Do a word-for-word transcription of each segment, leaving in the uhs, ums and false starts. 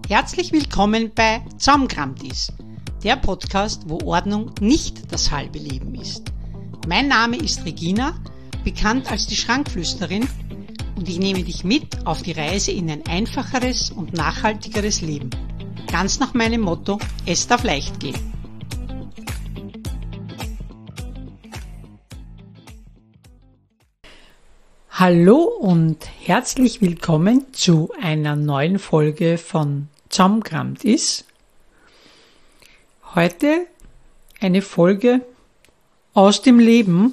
Herzlich willkommen bei Zaumkramt ist, der Podcast, wo Ordnung nicht das halbe Leben ist. Mein Name ist Regina, bekannt als die Schrankflüsterin, und ich nehme dich mit auf die Reise in ein einfacheres und nachhaltigeres Leben. Ganz nach meinem Motto, es darf leicht gehen. Hallo und herzlich willkommen zu einer neuen Folge von Zaumkramt ist. Heute eine Folge aus dem Leben,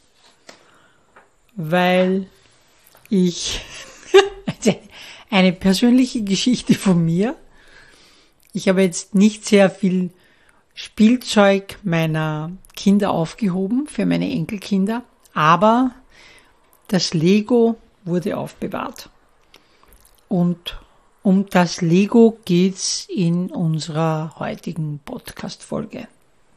weil ich eine persönliche Geschichte von mir. Ich habe jetzt nicht sehr viel Spielzeug meiner Kinder aufgehoben für meine Enkelkinder, aber das Lego wurde aufbewahrt. Und um das Lego geht's in unserer heutigen Podcast-Folge.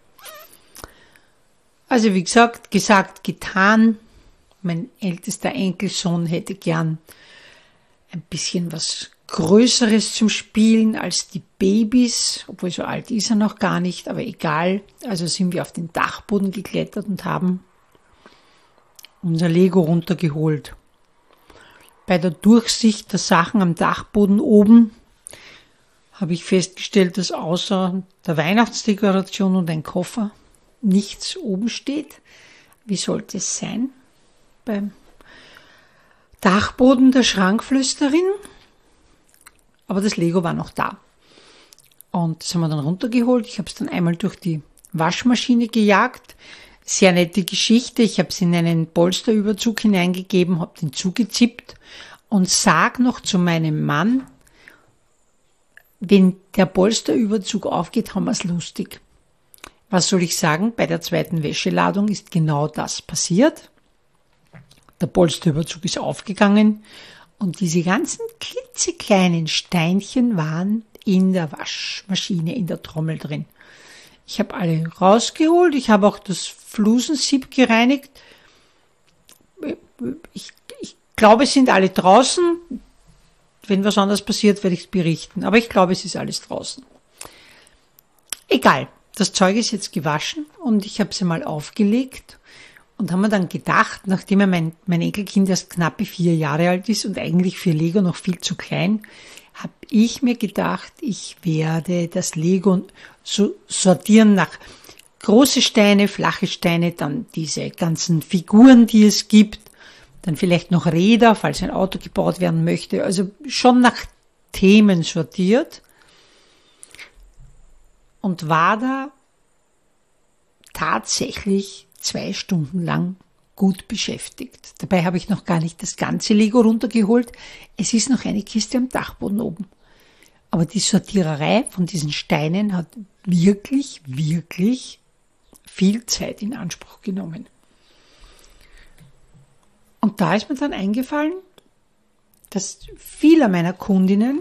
Also wie gesagt, gesagt, getan. Mein ältester Enkelsohn hätte gern ein bisschen was Größeres zum Spielen als die Babys, obwohl so alt ist er noch gar nicht, aber egal. Also sind wir auf den Dachboden geklettert und haben unser Lego runtergeholt. Bei der Durchsicht der Sachen am Dachboden oben habe ich festgestellt, dass außer der Weihnachtsdekoration und ein Koffer nichts oben steht. Wie sollte es sein? Beim Dachboden der Schrankflüsterin. Aber das Lego war noch da. Und das haben wir dann runtergeholt. Ich habe es dann einmal durch die Waschmaschine gejagt. Sehr nette Geschichte. Ich habe es in einen Polsterüberzug hineingegeben, habe den zugezippt und sag noch zu meinem Mann, wenn der Polsterüberzug aufgeht, haben wir es lustig. Was soll ich sagen? Bei der zweiten Wäscheladung ist genau das passiert. Der Polsterüberzug ist aufgegangen und diese ganzen klitzekleinen Steinchen waren in der Waschmaschine, in der Trommel drin. Ich habe alle rausgeholt, ich habe auch das Flusensieb gereinigt. Ich, ich glaube, es sind alle draußen. Wenn was anderes passiert, werde ich es berichten. Aber ich glaube, es ist alles draußen. Egal, das Zeug ist jetzt gewaschen und ich habe es einmal aufgelegt und habe mir dann gedacht, nachdem er mein, mein Enkelkind erst knappe vier Jahre alt ist und eigentlich für Lego noch viel zu klein, habe ich mir gedacht, ich werde das Lego so sortieren nach große Steine, flache Steine, dann diese ganzen Figuren, die es gibt, dann vielleicht noch Räder, falls ein Auto gebaut werden möchte, also schon nach Themen sortiert und war da tatsächlich zwei Stunden lang gut beschäftigt. Dabei habe ich noch gar nicht das ganze Lego runtergeholt. Es ist noch eine Kiste am Dachboden oben. Aber die Sortiererei von diesen Steinen hat wirklich, wirklich viel Zeit in Anspruch genommen. Und da ist mir dann eingefallen, dass viele meiner Kundinnen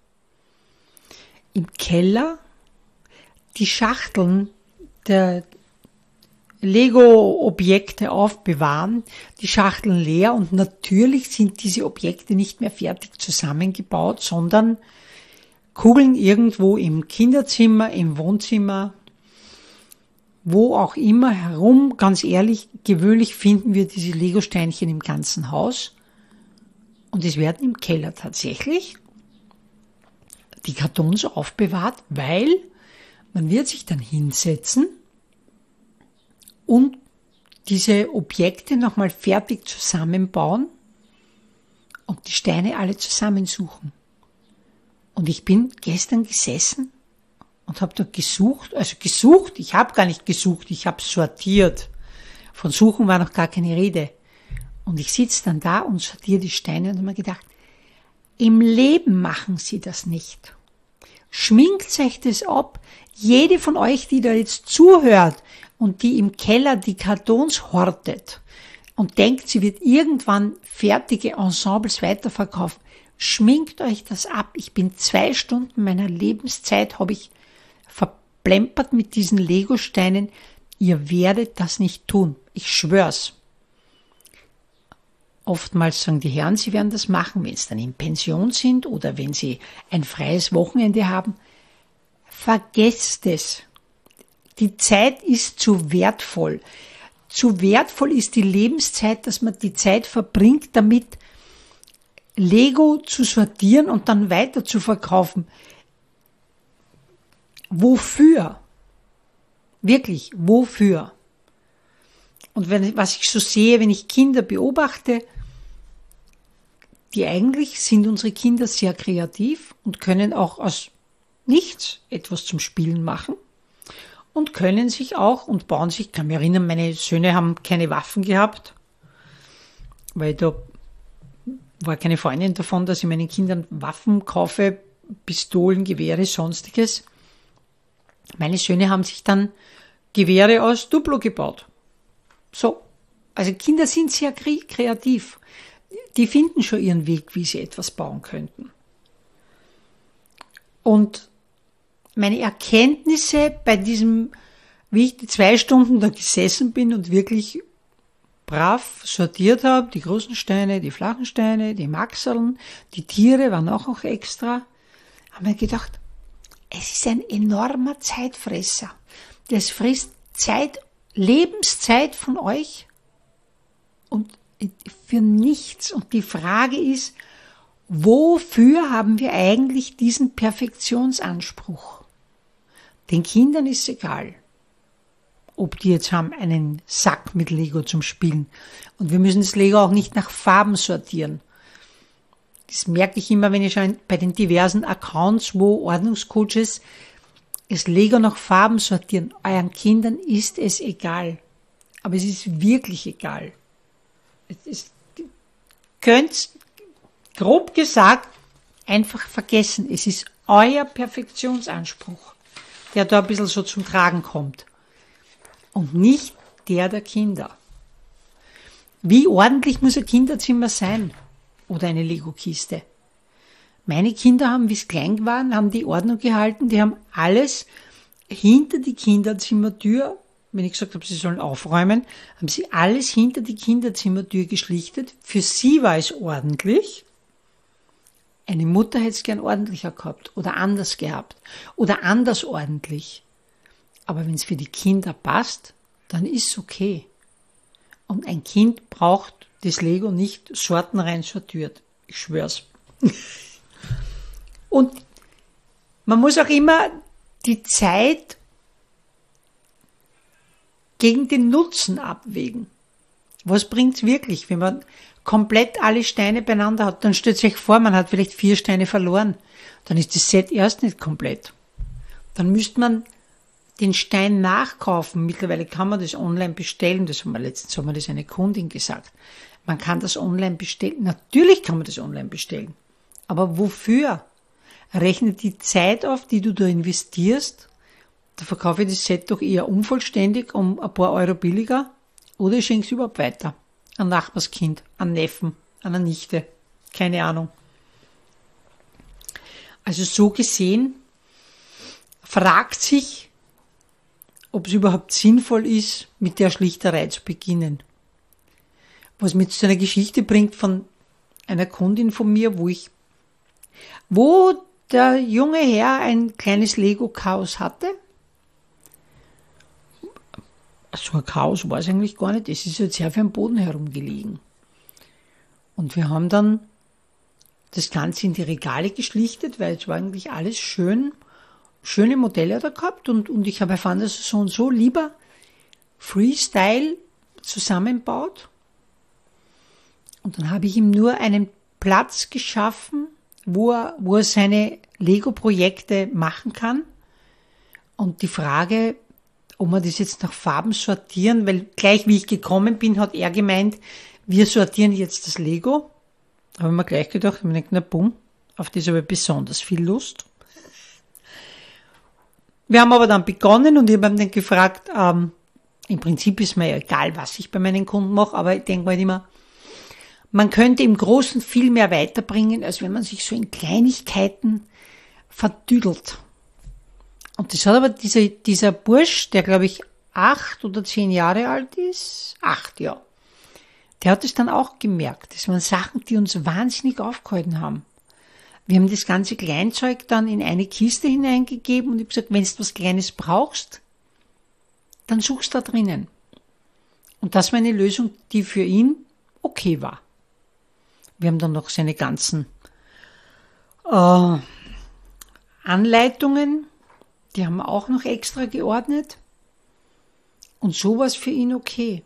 im Keller die Schachteln der Lego-Objekte aufbewahren, die Schachteln leer, und natürlich sind diese Objekte nicht mehr fertig zusammengebaut, sondern Kugeln irgendwo im Kinderzimmer, im Wohnzimmer, wo auch immer herum. Ganz ehrlich, gewöhnlich finden wir diese Lego-Steinchen im ganzen Haus und es werden im Keller tatsächlich die Kartons aufbewahrt, weil man wird sich dann hinsetzen und diese Objekte nochmal fertig zusammenbauen und die Steine alle zusammensuchen. Und ich bin gestern gesessen und habe dort gesucht, also gesucht, ich habe gar nicht gesucht, ich habe sortiert. Von Suchen war noch gar keine Rede. Und ich sitze dann da und sortiere die Steine und habe mir gedacht, im Leben machen Sie das nicht. Schminkt euch das ab. Jede von euch, die da jetzt zuhört und die im Keller die Kartons hortet und denkt, sie wird irgendwann fertige Ensembles weiterverkaufen, schminkt euch das ab. Ich bin zwei Stunden meiner Lebenszeit, habe ich verplempert mit diesen Lego-Steinen. Ihr werdet das nicht tun. Ich schwör's. Oftmals sagen die Herren, sie werden das machen, wenn sie dann in Pension sind oder wenn sie ein freies Wochenende haben. Vergesst es. Die Zeit ist zu wertvoll. Zu wertvoll ist die Lebenszeit, dass man die Zeit verbringt, damit Lego zu sortieren und dann weiter zu verkaufen. Wofür? Wirklich, wofür? Und wenn, was ich so sehe, wenn ich Kinder beobachte, die eigentlich sind unsere Kinder sehr kreativ und können auch aus nichts etwas zum Spielen machen und können sich auch und bauen sich, ich kann mich erinnern, meine Söhne haben keine Waffen gehabt, weil da war keine Freundin davon, dass ich meinen Kindern Waffen kaufe, Pistolen, Gewehre, sonstiges. Meine Söhne haben sich dann Gewehre aus Duplo gebaut. So, also Kinder sind sehr kreativ. Die finden schon ihren Weg, wie sie etwas bauen könnten. Und meine Erkenntnisse bei diesem, wie ich die zwei Stunden da gesessen bin und wirklich brav sortiert habe, die großen Steine, die flachen Steine, die Maxeln, die Tiere waren auch noch extra, haben wir gedacht, es ist ein enormer Zeitfresser. Das frisst Zeit, Lebenszeit von euch und für nichts. Und die Frage ist, wofür haben wir eigentlich diesen Perfektionsanspruch? Den Kindern ist es egal, ob die jetzt haben einen Sack mit Lego zum Spielen. Und wir müssen das Lego auch nicht nach Farben sortieren. Das merke ich immer, wenn ich schon bei den diversen Accounts, wo Ordnungscoaches das Lego nach Farben sortieren. Euren Kindern ist es egal. Aber es ist wirklich egal. Es ist, könnt, grob gesagt, einfach vergessen. Es ist euer Perfektionsanspruch, der da ein bisschen so zum Tragen kommt. Und nicht der der Kinder. Wie ordentlich muss ein Kinderzimmer sein? Oder eine Lego-Kiste? Meine Kinder haben, wie es klein waren, haben die Ordnung gehalten. Die haben alles hinter die Kinderzimmertür, wenn ich gesagt habe, sie sollen aufräumen, haben sie alles hinter die Kinderzimmertür geschlichtet. Für sie war es ordentlich. Eine Mutter hätte es gern ordentlicher gehabt oder anders gehabt oder anders ordentlich. Aber wenn es für die Kinder passt, dann ist es okay. Und ein Kind braucht das Lego nicht sortenrein sortiert. Ich schwör's. Und man muss auch immer die Zeit gegen den Nutzen abwägen. Was bringt's wirklich, wenn man komplett alle Steine beieinander hat? Dann stellt sich vor, man hat vielleicht vier Steine verloren. Dann ist das Set erst nicht komplett. Dann müsste man den Stein nachkaufen. Mittlerweile kann man das online bestellen. Das haben wir letztens haben wir das eine Kundin gesagt. Man kann das online bestellen. Natürlich kann man das online bestellen. Aber wofür? Rechne die Zeit auf, die du da investierst. Da verkaufe ich das Set doch eher unvollständig um ein paar Euro billiger. Oder ich schenke es überhaupt weiter. An Nachbarskind, an Neffen, an eine Nichte. Keine Ahnung. Also so gesehen fragt sich, ob es überhaupt sinnvoll ist, mit der Schlichterei zu beginnen. Was mich zu einer Geschichte bringt von einer Kundin von mir, wo ich, wo der junge Herr ein kleines Lego-Chaos hatte. So ein Chaos war es eigentlich gar nicht. Es ist jetzt sehr für den Boden herumgelegen. Und wir haben dann das Ganze in die Regale geschlichtet, weil es war eigentlich alles schön, schöne Modelle da gehabt und, und ich habe erfahren, dass er so und so lieber Freestyle zusammenbaut. Und dann habe ich ihm nur einen Platz geschaffen, wo er, wo er seine Lego-Projekte machen kann. Und die Frage, ob wir das jetzt nach Farben sortieren, weil gleich wie ich gekommen bin, hat er gemeint, wir sortieren jetzt das Lego. Da habe ich mir gleich gedacht, ich habe mir gedacht, na bumm, auf das habe ich besonders viel Lust. Wir haben aber dann begonnen und ich habe ihn dann gefragt, ähm, im Prinzip ist mir ja egal, was ich bei meinen Kunden mache, aber ich denke mir halt immer, man könnte im Großen viel mehr weiterbringen, als wenn man sich so in Kleinigkeiten verdüdelt. Und das hat aber dieser, dieser Bursch, der glaube ich acht oder zehn Jahre alt ist, acht, ja, der hat es dann auch gemerkt. Das waren Sachen, die uns wahnsinnig aufgehalten haben. Wir haben das ganze Kleinzeug dann in eine Kiste hineingegeben und ich habe gesagt, wenn du was Kleines brauchst, dann suchst du da drinnen. Und das war eine Lösung, die für ihn okay war. Wir haben dann noch seine ganzen äh, Anleitungen, die haben wir auch noch extra geordnet. Und so war es für ihn okay.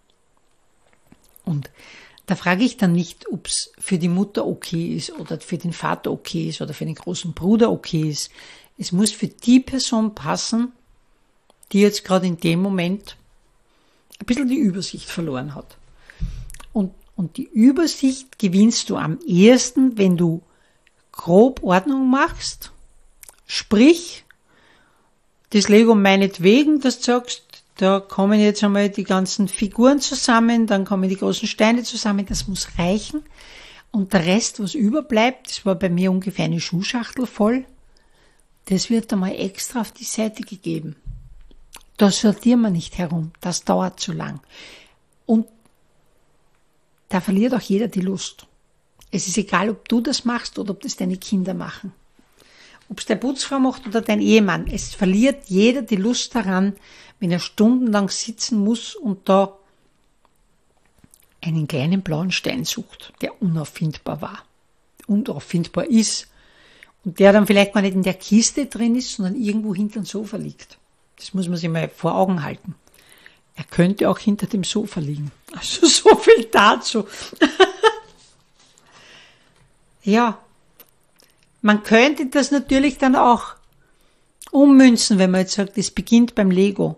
Und da frage ich dann nicht, ob es für die Mutter okay ist oder für den Vater okay ist oder für den großen Bruder okay ist. Es muss für die Person passen, die jetzt gerade in dem Moment ein bisschen die Übersicht verloren hat. Und, und die Übersicht gewinnst du am ehesten, wenn du grob Ordnung machst, sprich, das Lego meinetwegen, dass du sagst, da kommen jetzt einmal die ganzen Figuren zusammen, dann kommen die großen Steine zusammen, das muss reichen. Und der Rest, was überbleibt, das war bei mir ungefähr eine Schuhschachtel voll, das wird einmal extra auf die Seite gegeben. Da sortieren wir nicht herum, das dauert zu lang. Und da verliert auch jeder die Lust. Es ist egal, ob du das machst oder ob das deine Kinder machen. Ob es der Putzfrau macht oder dein Ehemann, es verliert jeder die Lust daran, wenn er stundenlang sitzen muss und da einen kleinen blauen Stein sucht, der unauffindbar war, unauffindbar ist und der dann vielleicht gar nicht in der Kiste drin ist, sondern irgendwo hinter dem Sofa liegt. Das muss man sich mal vor Augen halten. Er könnte auch hinter dem Sofa liegen. Also so viel dazu. Ja, man könnte das natürlich dann auch ummünzen, wenn man jetzt sagt, es beginnt beim Lego.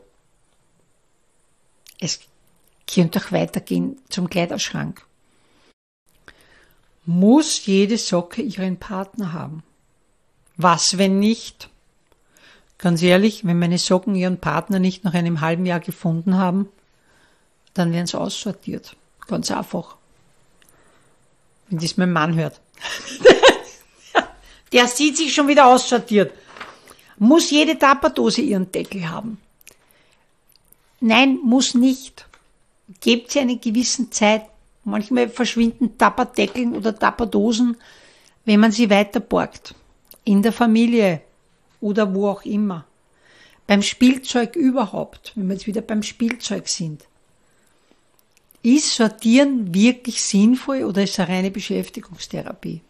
Es könnte auch weitergehen zum Kleiderschrank. Muss jede Socke ihren Partner haben? Was, wenn nicht? Ganz ehrlich, wenn meine Socken ihren Partner nicht nach einem halben Jahr gefunden haben, dann werden sie aussortiert. Ganz einfach. Wenn das mein Mann hört. Der sieht sich schon wieder aussortiert. Muss jede Tapperdose ihren Deckel haben? Nein, muss nicht. Gebt sie eine gewisse Zeit. Manchmal verschwinden Tapperdeckeln oder Tapperdosen, wenn man sie weiter borgt. In der Familie oder wo auch immer. Beim Spielzeug überhaupt, wenn wir jetzt wieder beim Spielzeug sind. Ist Sortieren wirklich sinnvoll oder ist es eine reine Beschäftigungstherapie?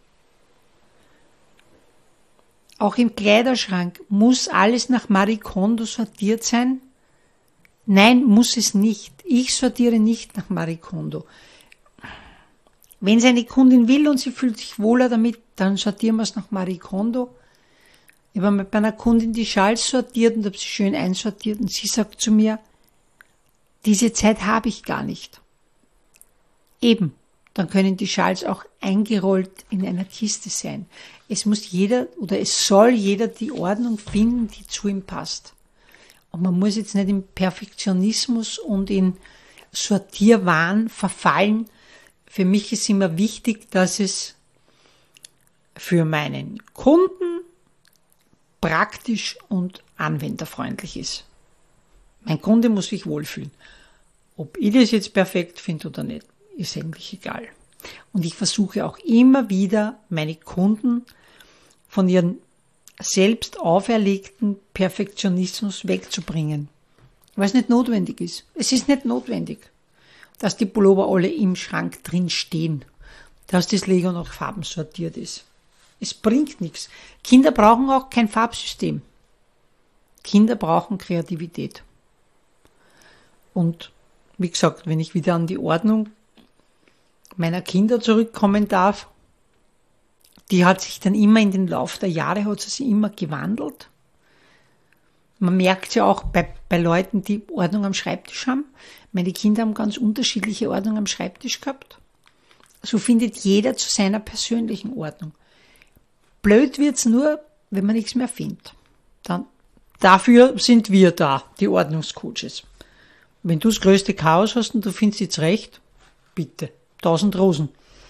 Auch im Kleiderschrank muss alles nach Marie Kondo sortiert sein? Nein, muss es nicht. Ich sortiere nicht nach Marie Kondo. Wenn es eine Kundin will und sie fühlt sich wohler damit, dann sortieren wir es nach Marie Kondo. Ich habe mal bei einer Kundin die Schals sortiert und habe sie schön einsortiert und sie sagt zu mir, diese Zeit habe ich gar nicht. Eben, dann können die Schals auch eingerollt in einer Kiste sein. Es muss jeder oder es soll jeder die Ordnung finden, die zu ihm passt. Und man muss jetzt nicht in Perfektionismus und in Sortierwahn verfallen. Für mich ist immer wichtig, dass es für meinen Kunden praktisch und anwenderfreundlich ist. Mein Kunde muss sich wohlfühlen. Ob ich das jetzt perfekt finde oder nicht, ist eigentlich egal. Und ich versuche auch immer wieder, meine Kunden von ihren selbst auferlegten Perfektionismus wegzubringen. Weil es nicht notwendig ist. Es ist nicht notwendig, dass die Pullover alle im Schrank drin stehen, dass das Lego nach Farben sortiert ist. Es bringt nichts. Kinder brauchen auch kein Farbsystem. Kinder brauchen Kreativität. Und wie gesagt, wenn ich wieder an die Ordnung meiner Kinder zurückkommen darf, die hat sich dann immer in den Lauf der Jahre, hat sie sich immer gewandelt. Man merkt ja auch bei, bei Leuten, die Ordnung am Schreibtisch haben. Meine Kinder haben ganz unterschiedliche Ordnung am Schreibtisch gehabt. So findet jeder zu seiner persönlichen Ordnung. Blöd wird's nur, wenn man nichts mehr findet. Dann, dafür sind wir da, die Ordnungscoaches. Wenn du das größte Chaos hast und du findest jetzt recht, bitte, tausend Rosen.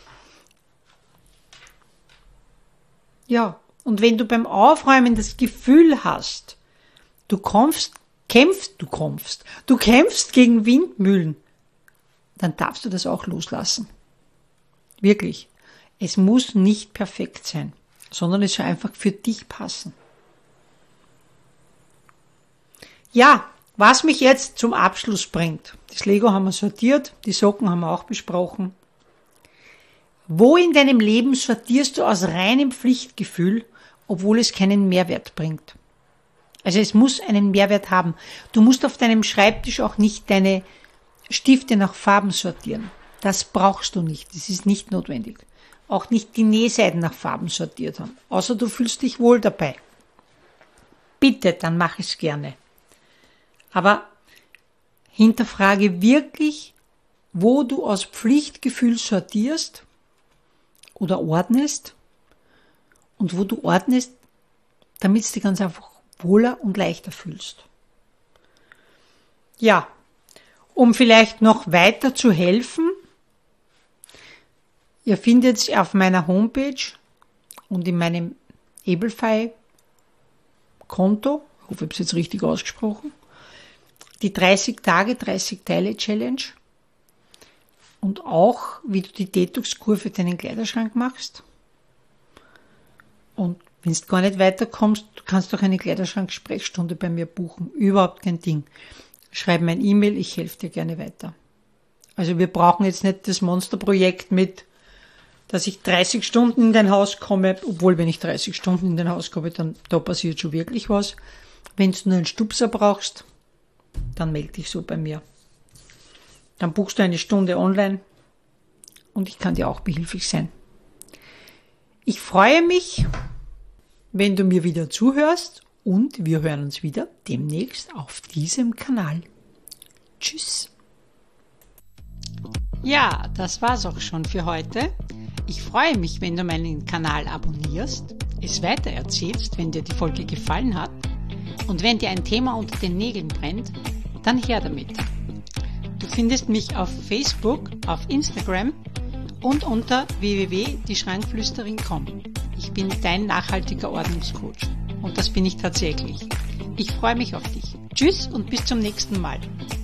Ja, und wenn du beim Aufräumen das Gefühl hast, du kämpfst, kämpfst, du kämpfst, du kämpfst gegen Windmühlen, dann darfst du das auch loslassen. Wirklich. Es muss nicht perfekt sein, sondern es soll einfach für dich passen. Ja, was mich jetzt zum Abschluss bringt. Das Lego haben wir sortiert, die Socken haben wir auch besprochen. Wo in deinem Leben sortierst du aus reinem Pflichtgefühl, obwohl es keinen Mehrwert bringt? Also es muss einen Mehrwert haben. Du musst auf deinem Schreibtisch auch nicht deine Stifte nach Farben sortieren. Das brauchst du nicht. Das ist nicht notwendig. Auch nicht die Nähseiten nach Farben sortiert haben. Außer du fühlst dich wohl dabei. Bitte, dann mach es gerne. Aber hinterfrage wirklich, wo du aus Pflichtgefühl sortierst oder ordnest und wo du ordnest, damit es dir ganz einfach wohler und leichter fühlst. Ja, um vielleicht noch weiter zu helfen, ihr findet auf meiner Homepage und in meinem Eblfy-Konto, ich hoffe, ich habe es jetzt richtig ausgesprochen, die dreißig Tage, dreißig Teile Challenge und auch, wie du die Detox-Kur für deinen Kleiderschrank machst. Und wenn du gar nicht weiterkommst, du kannst doch eine Kleiderschrank-Sprechstunde bei mir buchen. Überhaupt kein Ding. Schreib mir ein E-Mail, ich helfe dir gerne weiter. Also wir brauchen jetzt nicht das Monsterprojekt mit, dass ich dreißig Stunden in dein Haus komme, obwohl wenn ich dreißig Stunden in dein Haus komme, dann da passiert schon wirklich was. Wenn du nur einen Stupser brauchst, dann melde dich so bei mir. Dann buchst du eine Stunde online und ich kann dir auch behilflich sein. Ich freue mich, wenn du mir wieder zuhörst und wir hören uns wieder demnächst auf diesem Kanal. Tschüss. Ja, das war's auch schon für heute. Ich freue mich, wenn du meinen Kanal abonnierst, es weitererzählst, wenn dir die Folge gefallen hat und wenn dir ein Thema unter den Nägeln brennt, dann her damit. Du findest mich auf Facebook, auf Instagram und unter w w w punkt die schrankflüsterin punkt com. Ich bin dein nachhaltiger Ordnungscoach und das bin ich tatsächlich. Ich freue mich auf dich. Tschüss und bis zum nächsten Mal.